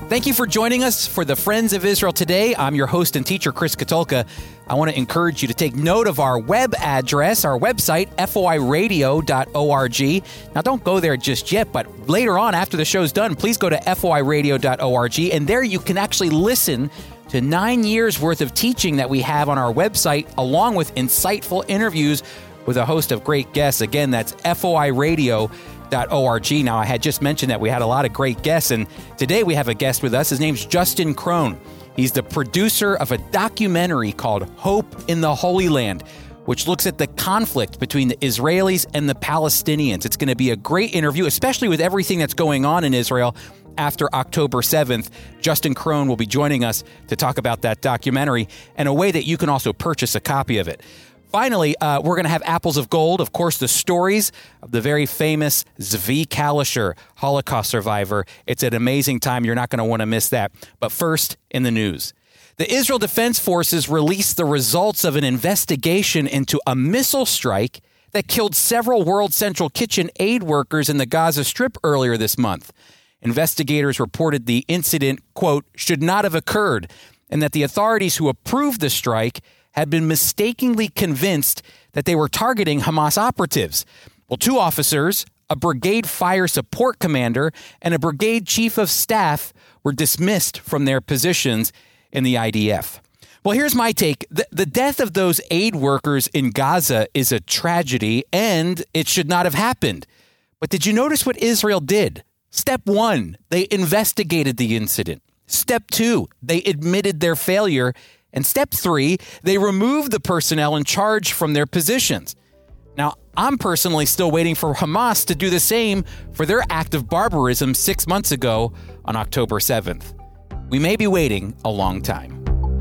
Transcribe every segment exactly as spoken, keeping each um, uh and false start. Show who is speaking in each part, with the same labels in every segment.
Speaker 1: Thank you for joining us for the Friends of Israel today. I'm your host and teacher, Chris Katulka. I want to encourage you to take note of our web address, our website, F O I radio dot org. Now, don't go there just yet, but later on, after the show's done, please go to F O I radio dot org, and there you can actually listen to nine years worth of teaching that we have on our website, along with insightful interviews with a host of great guests. Again, that's F O I radio dot org. Now, I had just mentioned that we had a lot of great guests, and today we have a guest with us. His name's Justin Krohn. He's the producer of a documentary called Hope in the Holy Land, which looks at the conflict between the Israelis and the Palestinians. It's going to be a great interview, especially with everything that's going on in Israel after October seventh. Justin Krohn will be joining us to talk about that documentary and a way that you can also purchase a copy of it. Finally, uh, we're going to have Apples of Gold, of course, the stories of the very famous Zvi Kalisher, Holocaust survivor. It's an amazing time. You're not going to want to miss that. But first, in the news. The Israel Defense Forces released the results of an investigation into a missile strike that killed several World Central Kitchen aid workers in the Gaza Strip earlier this month. Investigators reported the incident, quote, should not have occurred, and that the authorities who approved the strike had been mistakenly convinced that they were targeting Hamas operatives. Well, two officers, a brigade fire support commander, and a brigade chief of staff were dismissed from their positions in the I D F. Well, here's my take. The, the death of those aid workers in Gaza is a tragedy, and it should not have happened. But did you notice what Israel did? Step one, they investigated the incident. Step two, they admitted their failure. And step three, they removed the personnel in charge from their positions. Now, I'm personally still waiting for Hamas to do the same for their act of barbarism six months ago on October seventh. We may be waiting a long time.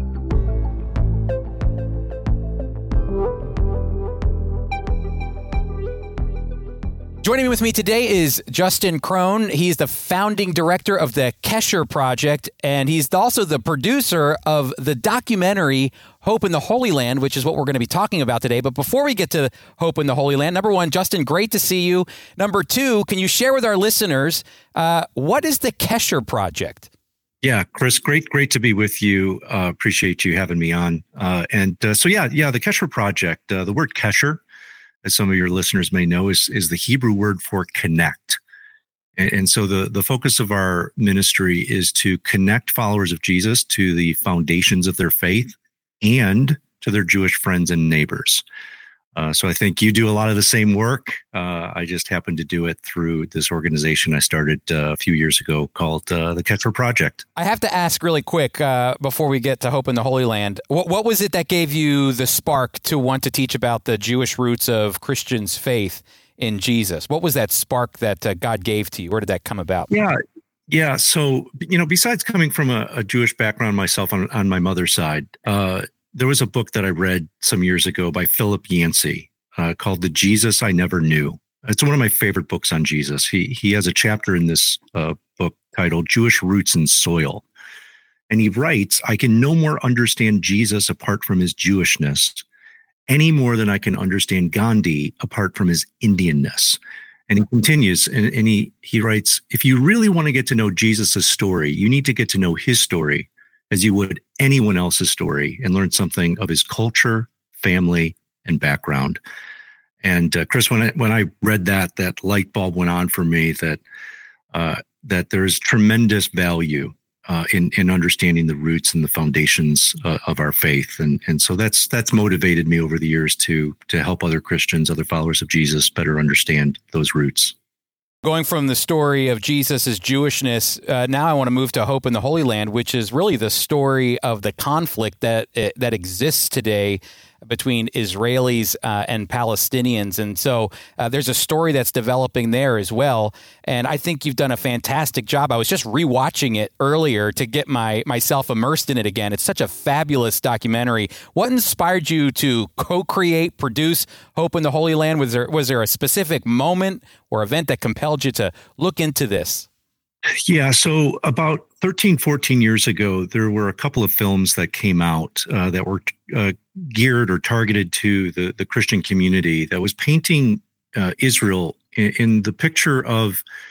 Speaker 1: Joining me with me today is Justin Krohn. He's the founding director of the Kesher Project, and he's also the producer of the documentary Hope in the Holy Land, which is what we're going to be talking about today. But before we get to Hope in the Holy Land, number one, Justin, great to see you. Number two, can you share with our listeners, uh, what is the Kesher Project?
Speaker 2: Yeah, Chris, great, great to be with you. Uh, appreciate you having me on. Uh, and uh, so, yeah, yeah, the Kesher Project, uh, the word Kesher, as some of your listeners may know, is, is the Hebrew word for connect. And, and so the, the focus of our ministry is to connect followers of Jesus to the foundations of their faith and to their Jewish friends and neighbors. Uh, so I think you do a lot of the same work. Uh, I just happen to do it through this organization I started uh, a few years ago called uh, the Kesher Project.
Speaker 1: I have to ask really quick uh, before we get to Hope in the Holy Land, what, what was it that gave you the spark to want to teach about the Jewish roots of Christians' faith in Jesus? What was that spark that uh, God gave to you? Where did that come about?
Speaker 2: Yeah, yeah. So, you know, besides coming from a, a Jewish background myself on, on my mother's side, uh, there was a book that I read some years ago by Philip Yancey uh, called The Jesus I Never Knew. It's one of my favorite books on Jesus. He he has a chapter in this uh, book titled Jewish Roots and Soil. And he writes, I can no more understand Jesus apart from his Jewishness, any more than I can understand Gandhi apart from his Indianness. And he continues, and, and he, he writes, if you really want to get to know Jesus' story, you need to get to know his story as you would anyone else's story and learn something of his culture, family, and background. And uh, Chris, when I, when I read that, that light bulb went on for me that uh, that there is tremendous value uh, in in understanding the roots and the foundations uh, of our faith, and and so that's that's motivated me over the years to to help other Christians, other followers of Jesus, better understand those roots.
Speaker 1: Going from the story of Jesus' Jewishness, uh, now I want to move to Hope in the Holy Land, which is really the story of the conflict that uh, that exists today between Israelis uh, and Palestinians. And so uh, there's a story that's developing there as well. And I think you've done a fantastic job. I was just rewatching it earlier to get my myself immersed in it again. It's such a fabulous documentary. What inspired you to co-create, produce Hope in the Holy Land? Was there was there a specific moment or event that compelled you to look into this?
Speaker 2: Yeah, so about thirteen, fourteen years ago, there were a couple of films that came out uh, that were uh, geared or targeted to the, the Christian community that was painting uh, Israel in, in the picture of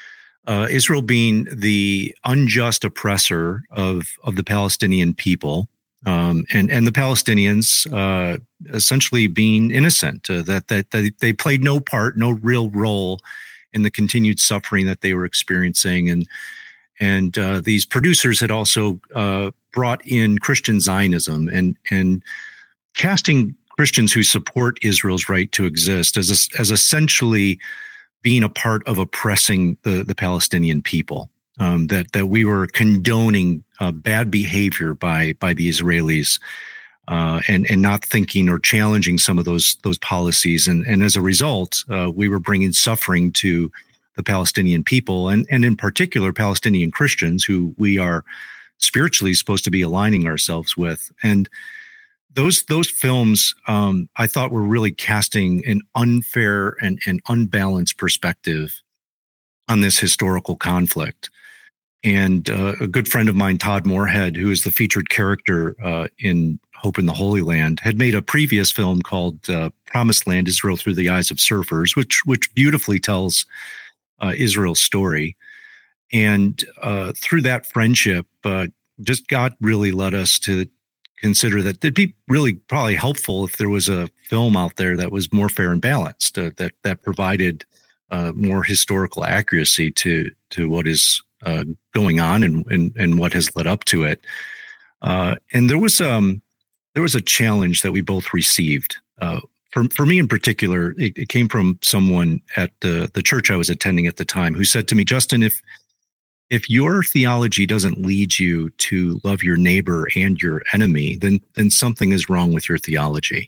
Speaker 2: uh, Israel being the unjust oppressor of of the Palestinian people, um, and and the Palestinians uh, essentially being innocent, uh, that, that that they played no part, no real role in the continued suffering that they were experiencing, and and uh, these producers had also uh, brought in Christian Zionism and and casting Christians who support Israel's right to exist as a, as essentially being a part of oppressing the, the Palestinian people, um, that that we were condoning uh, bad behavior by by the Israelis, uh, and and not thinking or challenging some of those those policies, and and as a result, uh, we were bringing suffering to the Palestinian people, and and in particular Palestinian Christians, who we are spiritually supposed to be aligning ourselves with. And Those those films, um, I thought, were really casting an unfair and, and unbalanced perspective on this historical conflict. And uh, a good friend of mine, Todd Moorhead, who is the featured character uh, in Hope in the Holy Land, had made a previous film called uh, Promised Land: Israel Through the Eyes of Surfers, which which beautifully tells uh, Israel's story. And uh, through that friendship, uh, just God really led us to consider that it'd be really probably helpful if there was a film out there that was more fair and balanced, uh, that that provided uh, more historical accuracy to to what is uh, going on and, and and what has led up to it. Uh, and there was um there was a challenge that we both received. Uh, for for me in particular, it, it came from someone at the the church I was attending at the time who said to me, "Justin, if If your theology doesn't lead you to love your neighbor and your enemy, then then something is wrong with your theology."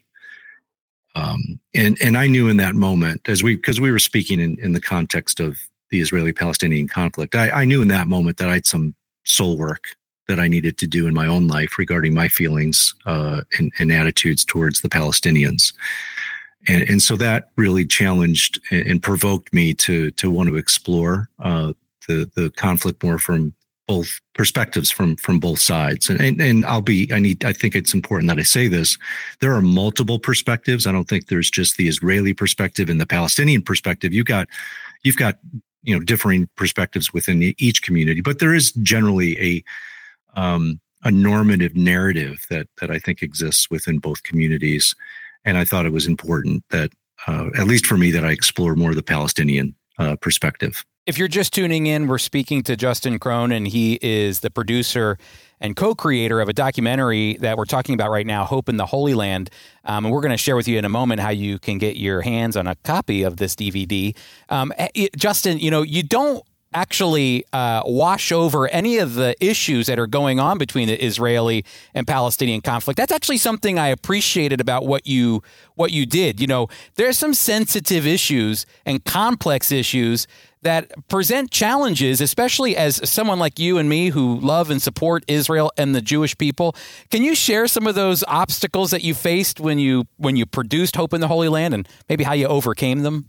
Speaker 2: Um, and and I knew in that moment, as we because we were speaking in, in the context of the Israeli-Palestinian conflict, I, I knew in that moment that I had some soul work that I needed to do in my own life regarding my feelings uh, and, and attitudes towards the Palestinians. And, and so that really challenged and, and provoked me to to want to explore uh, the the conflict more from both perspectives, from from both sides. And, and and I'll be I need I think it's important that I say this. There are multiple perspectives. I don't think there's just the Israeli perspective and the Palestinian perspective. You got you've got you know differing perspectives within the, each community, but there is generally a um, a normative narrative that that I think exists within both communities. And I thought it was important that, uh, at least for me, that I explore more of the Palestinian uh, perspective.
Speaker 1: If you're just tuning in, we're speaking to Justin Krohn, and he is the producer and co-creator of a documentary that we're talking about right now, Hope in the Holy Land. Um, and we're going to share with you in a moment how you can get your hands on a copy of this D V D. Um, it, Justin, you know, you don't actually uh, wash over any of the issues that are going on between the Israeli and Palestinian conflict. That's actually something I appreciated about what you what you did. You know, there's some sensitive issues and complex issues that present challenges, especially as someone like you and me who love and support Israel and the Jewish people. Can you share some of those obstacles that you faced when you when you produced Hope in the Holy Land, and maybe how you overcame them?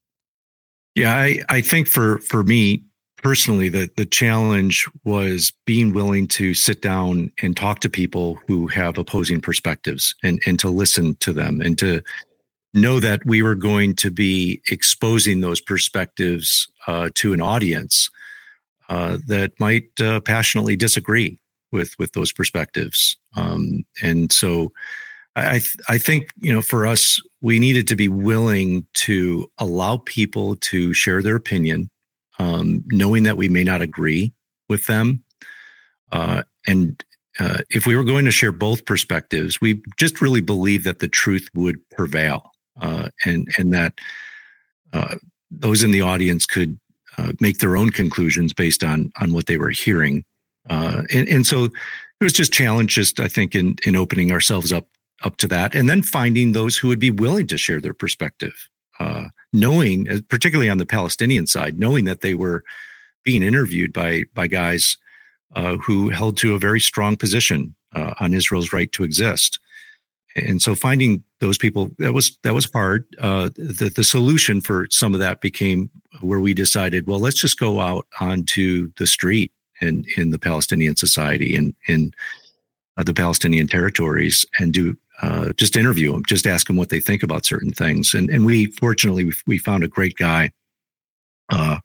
Speaker 2: Yeah, I, I think for, for me personally, the, the challenge was being willing to sit down and talk to people who have opposing perspectives, and, and to listen to them, and to know that we were going to be exposing those perspectives uh, to an audience uh, that might uh, passionately disagree with, with those perspectives. Um, and so I th- I think, you know, for us, we needed to be willing to allow people to share their opinion, um, knowing that we may not agree with them. Uh, and uh, if we were going to share both perspectives, we just really believed that the truth would prevail, uh, and and that uh, those in the audience could uh, make their own conclusions based on on what they were hearing. Uh, and, and so it was just challenge, just I think, in in opening ourselves up. up to that, and then finding those who would be willing to share their perspective, uh, knowing, particularly on the Palestinian side, knowing that they were being interviewed by by guys uh, who held to a very strong position uh, on Israel's right to exist. And so finding those people, that was that was hard. Uh, the, the solution for some of that became where we decided, well, let's just go out onto the street in, in the Palestinian society and in uh, the Palestinian territories and do Uh, just interview them, just ask them what they think about certain things. And and we, fortunately, we, we found a great guy, uh,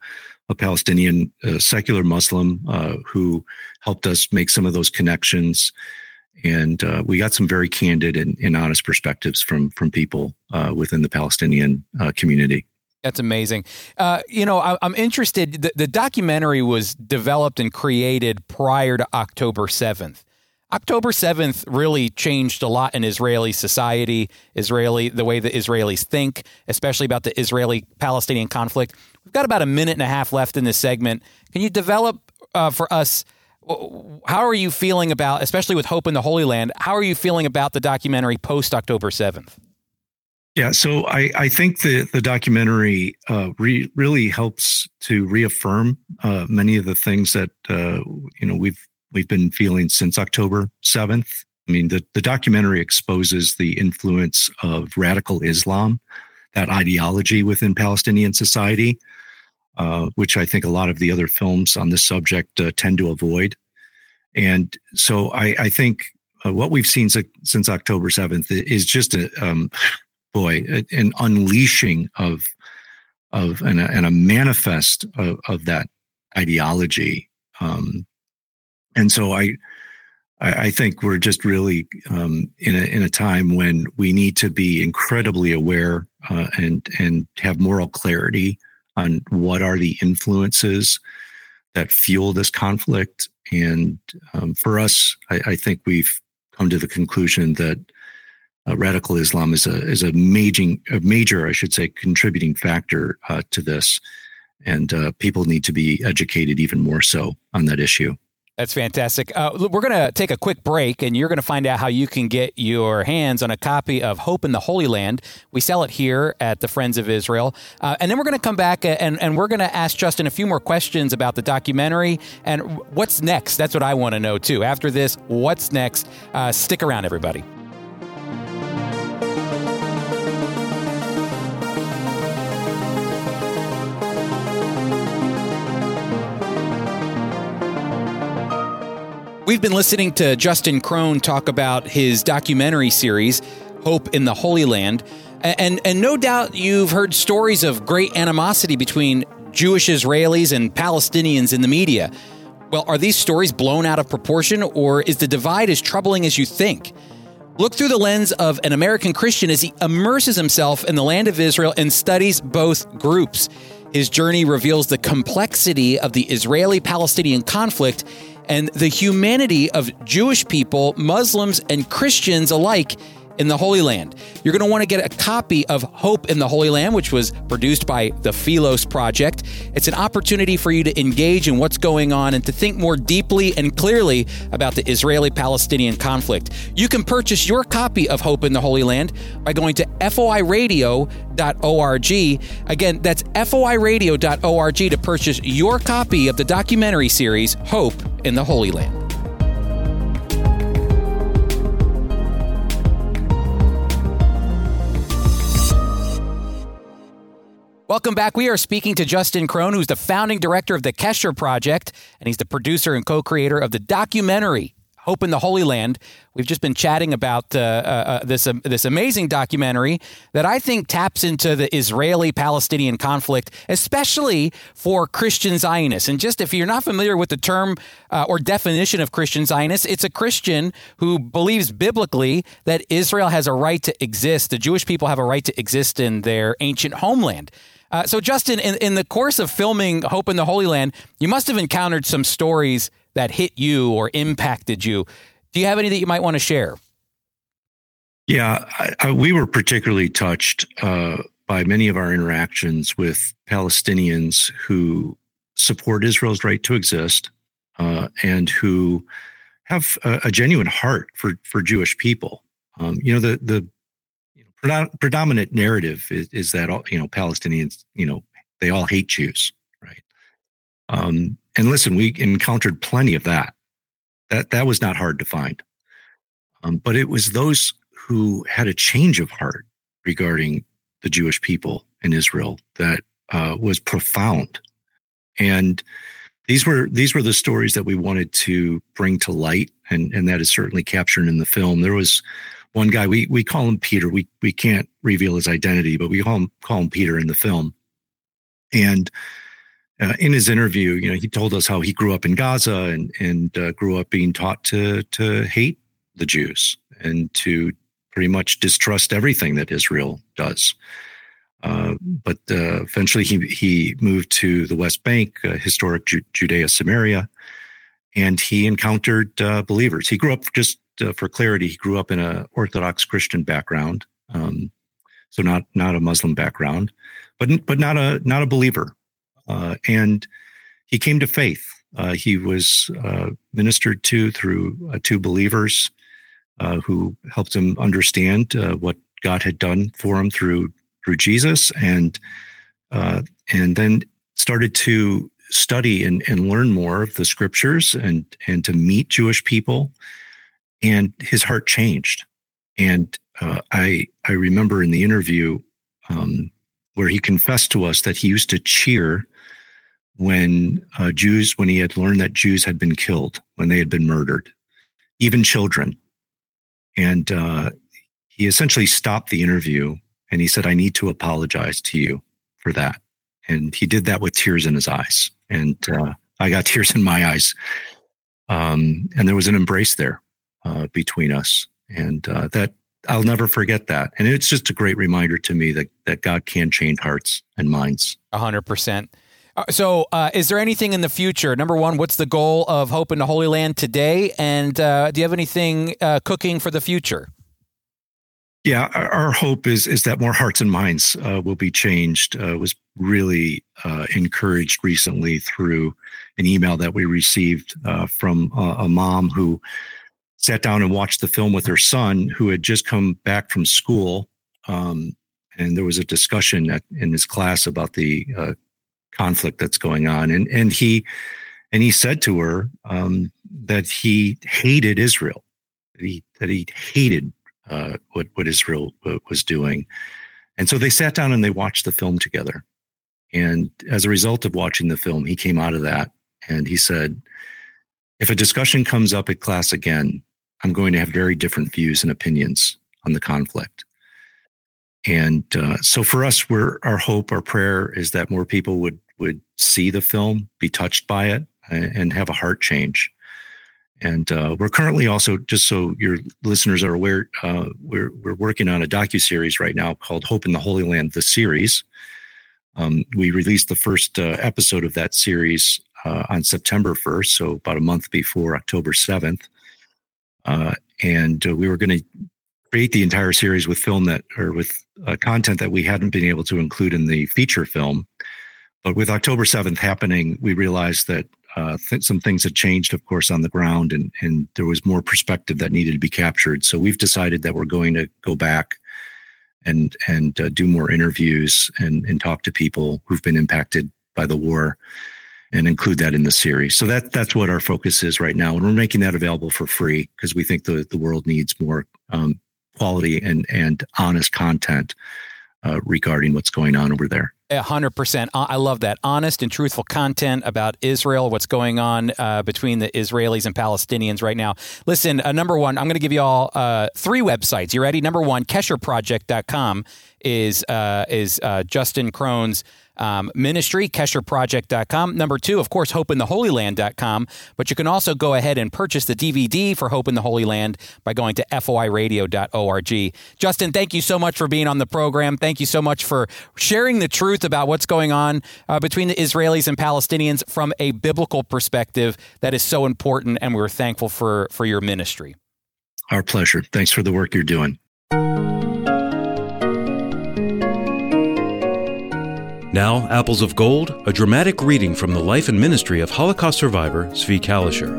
Speaker 2: a Palestinian uh, secular Muslim uh, who helped us make some of those connections. And uh, we got some very candid and, and honest perspectives from from people uh, within the Palestinian uh, community.
Speaker 1: That's amazing. Uh, you know, I, I'm interested. The, the documentary was developed and created prior to October seventh. October seventh really changed a lot in Israeli society, Israeli, the way that Israelis think, especially about the Israeli-Palestinian conflict. We've got about a minute and a half left in this segment. Can you develop uh, for us, how are you feeling about, especially with Hope in the Holy Land, how are you feeling about the documentary post-October seventh?
Speaker 2: Yeah, so I, I think the, the documentary uh, re, really helps to reaffirm uh, many of the things that, uh, you know, we've We've been feeling since October seventh. I mean, the, the documentary exposes the influence of radical Islam, that ideology within Palestinian society, uh, which I think a lot of the other films on this subject uh, tend to avoid. And so I, I think uh, what we've seen since, since October seventh is just a, um, boy, an unleashing of, of and a, and a manifest of, of that ideology. Um, And so I, I think we're just really um, in a in a time when we need to be incredibly aware uh, and and have moral clarity on what are the influences that fuel this conflict. And um, for us, I, I think we've come to the conclusion that uh, radical Islam is a is a major a major I should say contributing factor uh, to this, and uh, people need to be educated even more so on that issue.
Speaker 1: That's fantastic. Uh, we're going to take a quick break, and you're going to find out how you can get your hands on a copy of Hope in the Holy Land. We sell it here at the Friends of Israel. Uh, and then we're going to come back, and, and we're going to ask Justin a few more questions about the documentary and what's next. That's what I want to know, too. After this, what's next? Uh, stick around, everybody. We've been listening to Justin Krohn talk about his documentary series, Hope in the Holy Land. And, and no doubt you've heard stories of great animosity between Jewish Israelis and Palestinians in the media. Well, are these stories blown out of proportion, or is the divide as troubling as you think? Look through the lens of an American Christian as he immerses himself in the land of Israel and studies both groups. His journey reveals the complexity of the Israeli-Palestinian conflict and the humanity of Jewish people, Muslims, and Christians alike in the Holy Land. You're going to want to get a copy of Hope in the Holy Land, which was produced by the Philos Project. It's an opportunity for you to engage in what's going on and to think more deeply and clearly about the Israeli-Palestinian conflict. You can purchase your copy of Hope in the Holy Land by going to F O I radio dot org. Again, that's F O I radio dot org to purchase your copy of the documentary series, Hope in the Holy Land. Welcome back. We are speaking to Justin Krohn, who's the founding director of the Kesher Project, and he's the producer and co-creator of the documentary, Hope in the Holy Land. We've just been chatting about uh, uh, this, um, this amazing documentary that I think taps into the Israeli-Palestinian conflict, especially for Christian Zionists. And just if you're not familiar with the term uh, or definition of Christian Zionist, it's a Christian who believes biblically that Israel has a right to exist. The Jewish people have a right to exist in their ancient homeland. Uh, so, Justin, in, in the course of filming Hope in the Holy Land, you must have encountered some stories that hit you or impacted you. Do you have any that you might want to share?
Speaker 2: Yeah, I, I, we were particularly touched uh, by many of our interactions with Palestinians who support Israel's right to exist uh, and who have a, a genuine heart for, for Jewish people. Um, you know, the the predominant narrative is, is that all, you know, Palestinians, you know, they all hate Jews, right? Um, and listen, we encountered plenty of that. That that was not hard to find. Um, but it was those who had a change of heart regarding the Jewish people in Israel that uh, was profound. And these were these were the stories that we wanted to bring to light, and and that is certainly captured in the film. There was one guy, we we call him Peter. We we can't reveal his identity, but we call him call him Peter in the film. And uh, in his interview, you know, he told us how he grew up in Gaza and and uh, grew up being taught to to hate the Jews and to pretty much distrust everything that Israel does. Uh, but uh, eventually, he he moved to the West Bank, uh, historic Ju- Judea, Samaria, and he encountered uh, believers. He grew up, just uh, for clarity, he grew up in an Orthodox Christian background, um, so not not a Muslim background, but but not a not a believer. Uh, and he came to faith. Uh, he was uh, ministered to through uh, two believers uh, who helped him understand uh, what God had done for him through. through Jesus, and uh, and then started to study and, and learn more of the scriptures and and to meet Jewish people, and his heart changed. And uh, I I remember in the interview um, where he confessed to us that he used to cheer when uh, Jews, when he had learned that Jews had been killed, when they had been murdered, even children. And uh, he essentially stopped the interview. And he said, I need to apologize to you for that. And he did that with tears in his eyes. And uh, I got tears in my eyes. Um, and there was an embrace there uh, between us. And uh, that I'll never forget that. And it's just a great reminder to me that, that God can change hearts and minds.
Speaker 1: A hundred percent. So uh, is there anything in the future? Number one, what's the goal of Hope in the Holy Land today? And uh, do you have anything uh, cooking for the future?
Speaker 2: Yeah, our, our hope is is that more hearts and minds uh, will be changed. Uh, was really uh, encouraged recently through an email that we received uh, from a, a mom who sat down and watched the film with her son, who had just come back from school, um, and there was a discussion at, in his class about the uh, conflict that's going on, and and he and he said to her um, that he hated Israel, that he that he hated. Uh, what what Israel was doing. And so they sat down and they watched the film together. And as a result of watching the film, he came out of that and he said, if a discussion comes up at class again, I'm going to have very different views and opinions on the conflict. And uh, so for us, we're, our hope, our prayer is that more people would would see the film, be touched by it, and, and have a heart change. And uh, we're currently also, just so your listeners are aware, uh, we're we're working on a docuseries right now called Hope in the Holy Land, the series. Um, we released the first uh, episode of that series uh, on September first, so about a month before October seventh. Uh, and uh, we were going to create the entire series with film that, or with uh, content that we hadn't been able to include in the feature film. But with October seventh happening, we realized that Uh, th- some things had changed, of course, on the ground, and, and there was more perspective that needed to be captured. So we've decided that we're going to go back and and uh, do more interviews and, and talk to people who've been impacted by the war and include that in the series. So that that's what our focus is right now. And we're making that available for free because we think the, the world needs more um, quality and, and honest content uh, regarding what's going on over there.
Speaker 1: A hundred percent. I love that. Honest and truthful content about Israel, what's going on uh, between the Israelis and Palestinians right now. Listen, uh, number one, I'm going to give you all uh, three websites. You ready? Number one, kesher project dot com is uh, is uh, Justin Krohn's um, ministry, kesher project dot com. Number two, of course, hope in the holy land dot com. But you can also go ahead and purchase the D V D for Hope in the Holy Land by going to F O I radio dot org. Justin, thank you so much for being on the program. Thank you so much for sharing the truth about what's going on uh, between the Israelis and Palestinians from a biblical perspective that is so important, and we're thankful for, for your ministry.
Speaker 2: Our pleasure. Thanks for the work you're doing.
Speaker 3: Now, Apples of Gold, a dramatic reading from the life and ministry of Holocaust survivor Zvi Kalisher.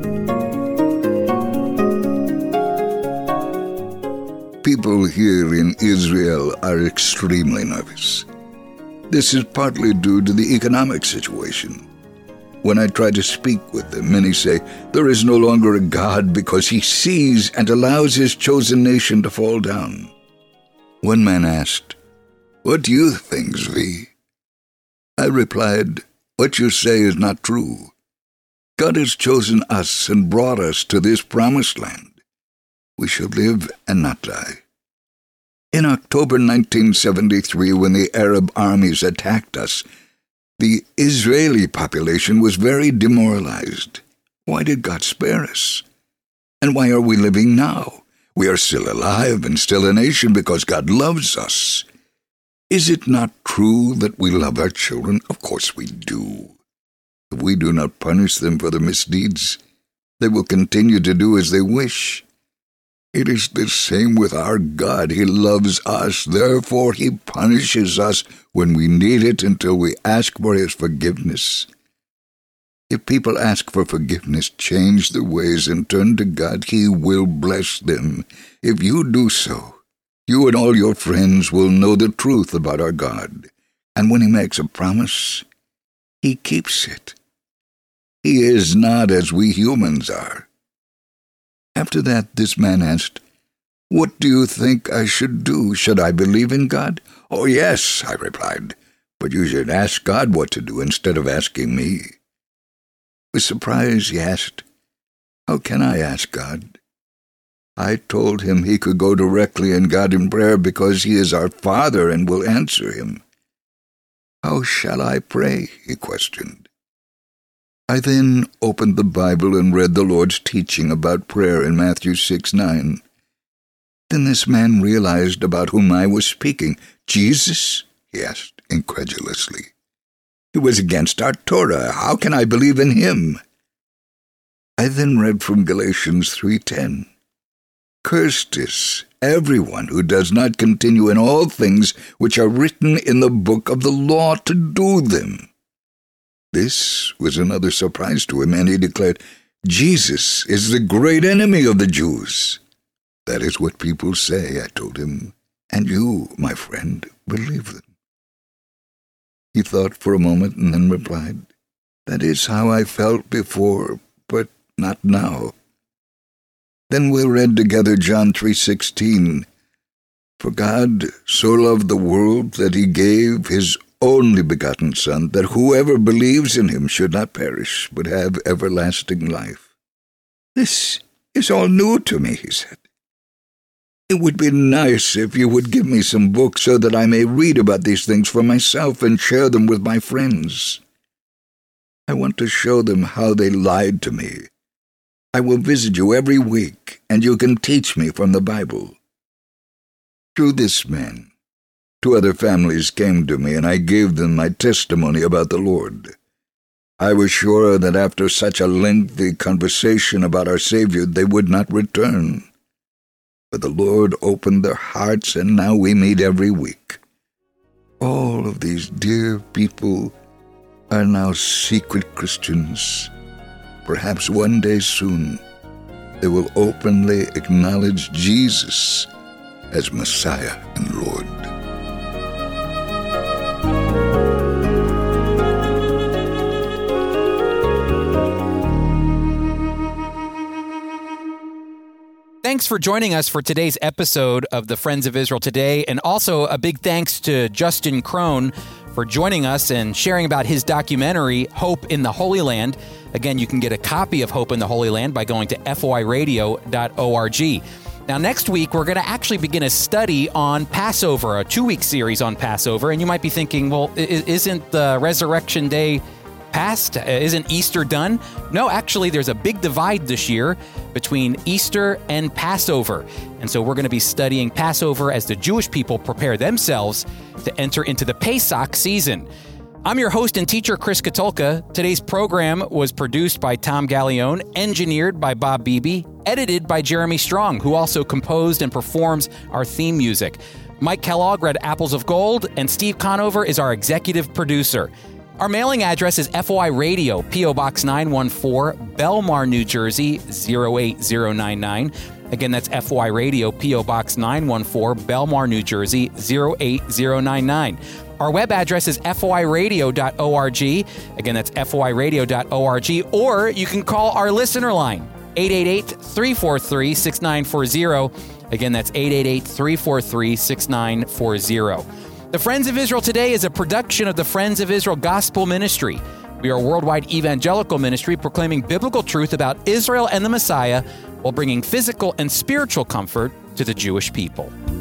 Speaker 4: People here in Israel are extremely nervous. This is partly due to the economic situation. When I try to speak with them, many say, there is no longer a God because he sees and allows his chosen nation to fall down. One man asked, "What do you think, Zvi?" I replied, "What you say is not true. God has chosen us and brought us to this promised land. We shall live and not die." In October nineteen seventy-three, when the Arab armies attacked us, The Israeli population was very demoralized. Why did God spare us? And why are we living now? We are still alive and still a nation because God loves us. Is it not true that we love our children? Of course we do. If we do not punish them for their misdeeds, they will continue to do as they wish. It is the same with our God. He loves us. Therefore, He punishes us when we need it until we ask for His forgiveness. If people ask for forgiveness, change their ways, and turn to God, He will bless them. If you do so, you and all your friends will know the truth about our God. And when He makes a promise, He keeps it. He is not as we humans are. After that, this man asked, "What do you think I should do? Should I believe in God?" "Oh, yes," I replied, "but you should ask God what to do instead of asking me." With surprise, he asked, "How can I ask God?" I told him he could go directly in God in prayer because He is our Father and will answer him. "How shall I pray?" he questioned. I then opened the Bible and read the Lord's teaching about prayer in Matthew six nine. Then this man realized about whom I was speaking. "Jesus?" he asked incredulously. "He was against our Torah. How can I believe in Him?" I then read from Galatians three ten. "Cursed is everyone who does not continue in all things which are written in the book of the law to do them." This was another surprise to him, and he declared, "Jesus is the great enemy of the Jews." "That is what people say," I told him, "and you, my friend, believe them." He thought for a moment and then replied, "That is how I felt before, but not now." Then we read together John three sixteen. "For God so loved the world that He gave His only begotten Son, that whoever believes in Him should not perish, but have everlasting life." "This is all new to me," he said. "It would be nice if you would give me some books so that I may read about these things for myself and share them with my friends. I want to show them how they lied to me. I will visit you every week, and you can teach me from the Bible." Through this man, two other families came to me, and I gave them my testimony about the Lord. I was sure that after such a lengthy conversation about our Savior, they would not return. But the Lord opened their hearts, and now we meet every week. All of these dear people are now secret Christians. Perhaps one day soon they will openly acknowledge Jesus as Messiah and Lord.
Speaker 1: Thanks for joining us for today's episode of the Friends of Israel Today, and also a big thanks to Justin Crone for joining us and sharing about his documentary, Hope in the Holy Land. Again, you can get a copy of Hope in the Holy Land by going to F O I radio dot org. Now, next week, we're going to actually begin a study on Passover, a two-week series on Passover, and you might be thinking, well, isn't the Resurrection Day past? Isn't Easter done? No, actually, there's a big divide this year between Easter and Passover. And so we're going to be studying Passover as the Jewish people prepare themselves to enter into the Pesach season. I'm your host and teacher, Chris Katulka. Today's program was produced by Tom Gallione, engineered by Bob Beebe, edited by Jeremy Strong, who also composed and performs our theme music. Mike Kellogg read Apples of Gold, and Steve Conover is our executive producer. Our mailing address is F O I Radio, P O Box nine one four, Belmar, New Jersey, zero eight zero nine nine. Again, that's F O I Radio, P O Box nine one four, Belmar, New Jersey, zero eight zero nine nine. Our web address is F O I radio dot org. Again, that's F O I radio dot org. Or you can call our listener line, eight eight eight, three four three, six nine four zero. Again, that's eight eight eight, three four three, six nine four zero. The Friends of Israel Today is a production of the Friends of Israel Gospel Ministry. We are a worldwide evangelical ministry proclaiming biblical truth about Israel and the Messiah while bringing physical and spiritual comfort to the Jewish people.